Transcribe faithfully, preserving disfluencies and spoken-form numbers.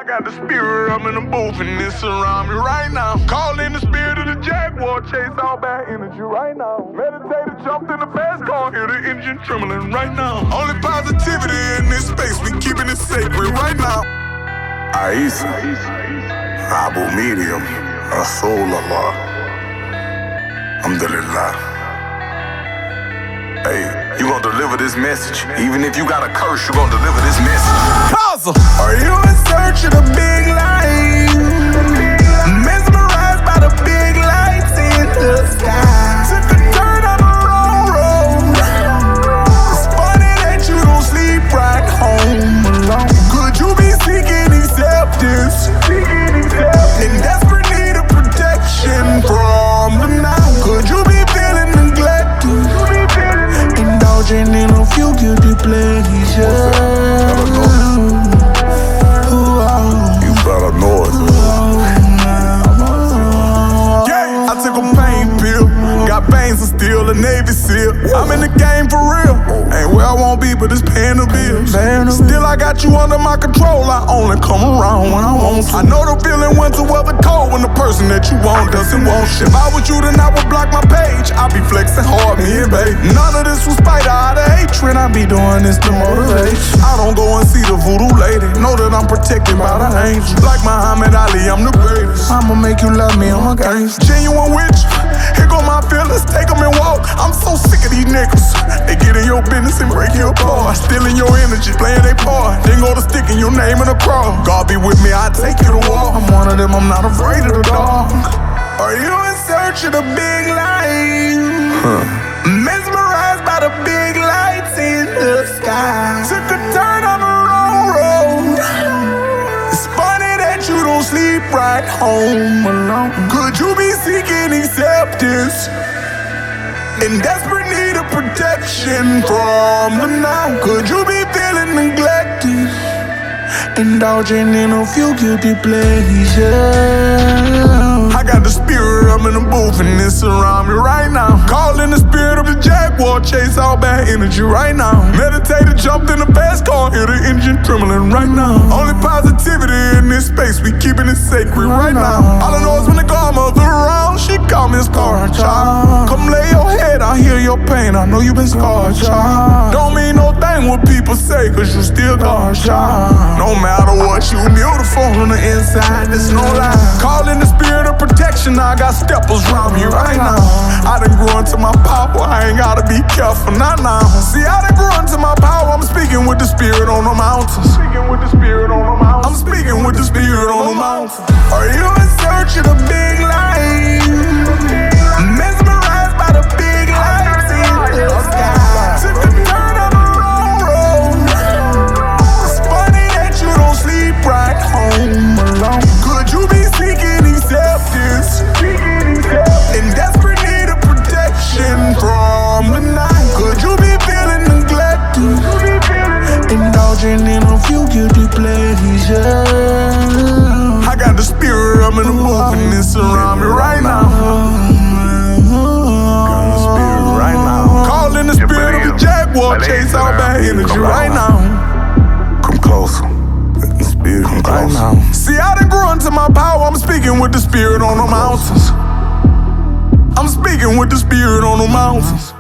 I got the spirit, I'm in the booth and it's around me right now. Calling the spirit of the Jaguar, chase all bad energy right now. Meditated, jumped in the fast car, hear the engine trembling right now. Only positivity in this space, we keeping it sacred right now. Aisa, Abu Medium, Rasulullah, Alhamdulillah. Hey, you gon' deliver this message. Even if you got a curse, you gon' deliver this message. Kaza! Are you in search of the big light? Mesmerized by the big lights in the sky. Took a turn on the wrong road. It's funny that you don't sleep right home alone. Could you be seeking acceptance? In desperate need of protection from the night? Could you be feeling neglected? Indulging in a few guilty pleasures. You better know it. Yeah, I took a pain pill. Got veins and still a Navy SEAL. I'm in the game for real. Ain't where I won't be, but it's paying the bills. Still, I got you under my control. I only come around when I want to. I know the feeling when to weather cold when the person that you want doesn't want shit. If I was you, then I would block my page. I be flexing hard, me and babe. None of this was spite out of hatred. I be doing this to motivate. I don't go and see the voodoo lady. Know that I'm protected by the angel. Like Muhammad Ali, I'm the greatest. I'ma make you love me, I'm a gangster. Genuine with you. Here go my feelings, take them and walk. I'm so sick of these niggas. They get in your business and break you apart. Stealing your energy, playing their part. Then go to sticking your name in the cross. God be with me, I take you to war. I'm one of them, I'm not afraid of the dark. Are you in search of the big light? Huh. Mesmerized by the big lights in the sky. Took a turn on the wrong road. It's funny that you don't sleep right home alone. Could you be seeking acceptance? In desperate need of protection from the night? Could you be feeling neglected? Indulging in a few guilty pleasures. I got the spirit, I'm in the booth and it's around me right now. Calling the spirit of the Jaguar, chase all bad energy right now. Meditated, jumped in the fast car, hear the engine trembling right now. Only positivity in this space, we keeping it sacred right now. All I know is when the godmother around, she call me a scar child. Come lay your head, I hear your pain, I know you been scarred, child. Don't mean no thing what people say, cause you still God, child. No matter what, you beautiful on the inside, there's no lie. Calling the spirit of protection, I got steppers round me right now. I done grew into my power, I ain't gotta be careful, not now. See, I done grew into my power, I'm speaking with the spirit on the mountains. Speaking with the spirit on the mountains. I'm speaking with the spirit on the mountains. Are you in search of the big light? Mesmerized by the big lights in the sky. Took a turn on the wrong road. It's funny that you don't sleep right home alone. Could you be seeking acceptance? In desperate need of protection from the night? Could you be feeling neglected? Indulging in a few guilty pleasures. I got the spirit, I'm in the booth and it's around me right now. Got the spirit right now. Calling the spirit of the Jaguar, chase all bad energy right now. Come closer. Let the spirit come Right closer. now. See, I done grew into my power, I'm speaking with the spirit on the mountains. I'm speaking with the spirit on the mountains.